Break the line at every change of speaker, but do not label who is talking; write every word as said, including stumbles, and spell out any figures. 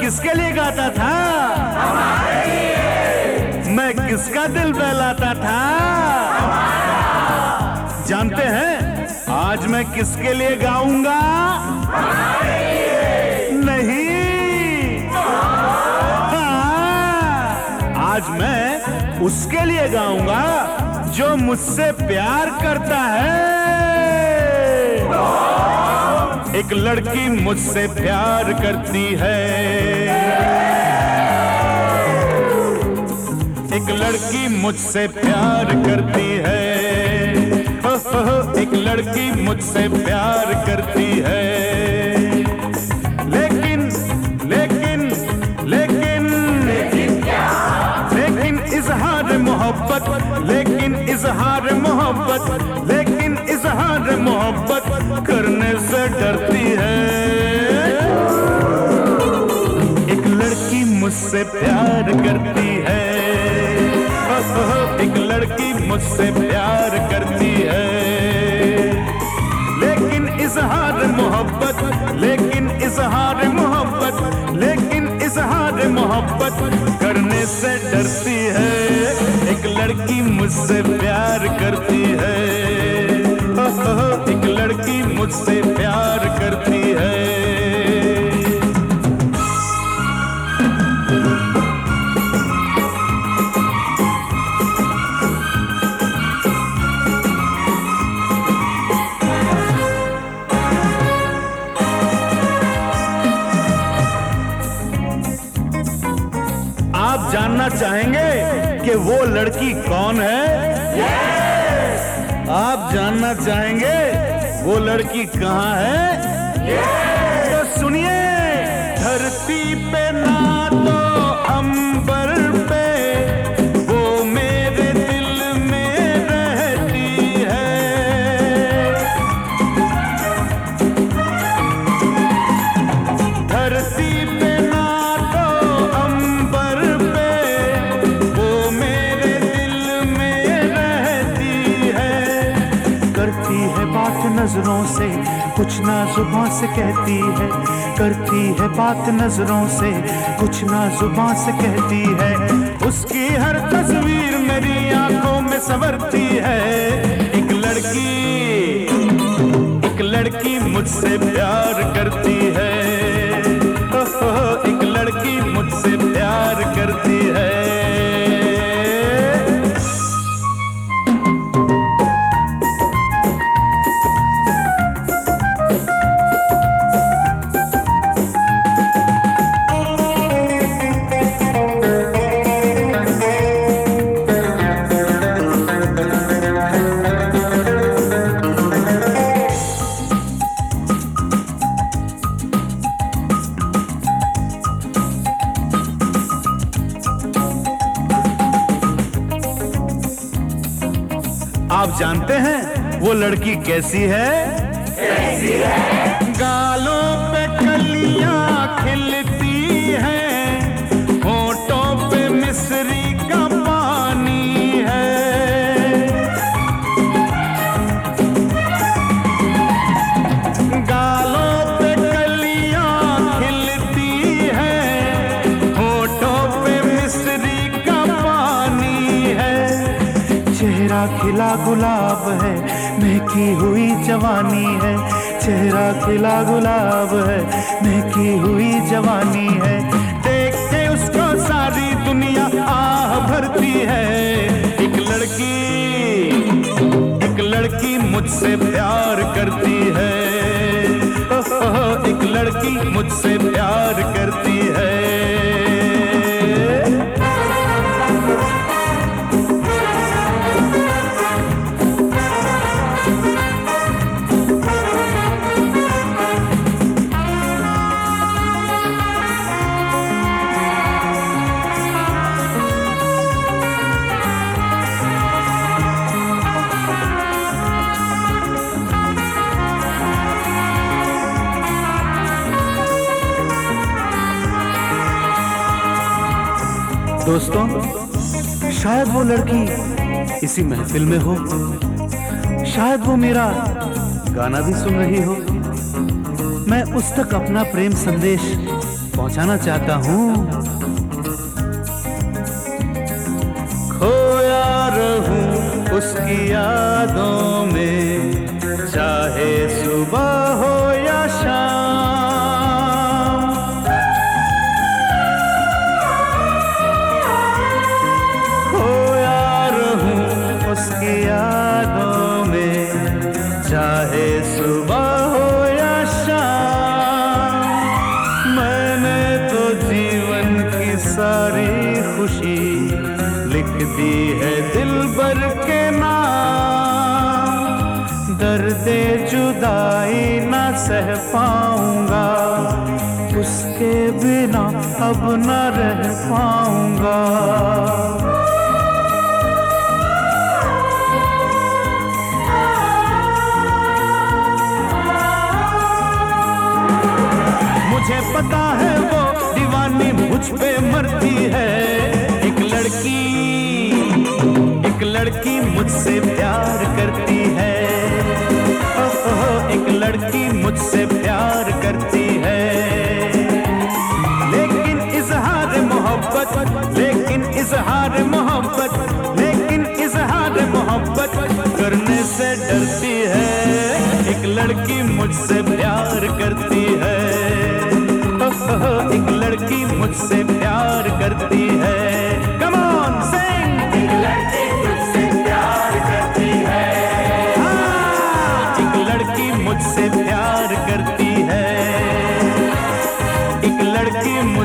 किसके लिए गाता था? हमारे लिए। मैं किसका दिल बहलाता था? हमारा। जानते हैं आज मैं किसके लिए गाऊंगा? हमारे लिए। नहीं, हाँ, आज मैं उसके लिए गाऊंगा जो मुझसे प्यार करता है। एक लड़की मुझसे प्यार करती है, एक लड़की मुझसे प्यार करती है, हो, हो, हो, एक लड़की मुझसे प्यार करती है। लेकिन लेकिन लेकिन लेकिन क्या? लेकिन इजहार मोहब्बत, लेकिन इजहार मोहब्बत, लेकिन इजहार मोहब्बत करने से डरती है। एक लड़की मुझसे प्यार करती है, एक लड़की मुझसे प्यार करती है, लेकिन इजहार मोहब्बत, लेकिन इजहार मोहब्बत, लेकिन इजहार मोहब्बत करने से डरती है। एक लड़की मुझसे प्यार करती है, एक लड़की मुझसे प्यार करती है। आप जानना चाहेंगे कि वो लड़की कौन है? yes! आप जानना चाहेंगे वो लड़की कहाँ है? yes! तो सुनिए, धरती पे ना तो अंबर पे, वो मेरे दिल में रहती है। धरती पे ना तो अंबर पे, वो मेरे दिल में रहती है। करती है बात नजरों से, कुछ ना जुबान से कहती है। करती है बात नजरों से, कुछ ना जुबान से कहती है। उसकी हर तस्वीर मेरी आंखों में संवरती है। एक लड़की, एक लड़की मुझसे प्यार करती है, एक लड़की मुझसे प्यार करती है। आप जानते हैं वो लड़की कैसी है? कैसी है? गालों पे कलियां खिलती हैं, होठों पे मिश्री का पानी है। गालों पे कलियां खिलती हैं, होठों पे मिश्री का पानी है। चेहरा खिला गुलाब है, महकी हुई जवानी है। चेहरा खिला गुलाब है, महकी हुई जवानी है। देख के उसको सारी दुनिया आह भरती है। एक लड़की, एक लड़की मुझसे प्यार करती है, एक लड़की मुझसे प्यार करती है। दोस्तों, शायद वो लड़की इसी महफिल में हो, शायद वो मेरा गाना भी सुन रही हो। मैं उस तक अपना प्रेम संदेश पहुंचाना चाहता हूँ। खोया रहूं उसकी यादों में, चाहे सुबह हो या शाम। खोया रहूं उसकी यादों में, चाहे सुबह हो या शाम। मैंने तो जीवन की सारी खुशी लिख दी है दिलबर के नाम। दर्दे जुदाई ना सह पाऊंगा, उसके बिना अब न रह पाऊंगा। मुझे पता है वो दीवानी मुझ पे मरती है। एक लड़की एक लड़की मुझसे प्यार करती है। ओ, ओ, एक लड़की मुझसे प्यार करती है। लेकिन इजहार मोहब्बत लेकिन इजहार मोहब्बत लेकिन इजहार मोहब्बत करने से डरती है। एक लड़की मुझसे प्यार करती है। एक लड़की मुझसे प्यार करती है। Come on, sing! एक लड़की मुझसे प्यार करती है। हाँ, एक लड़की मुझसे प्यार करती है। एक लड़की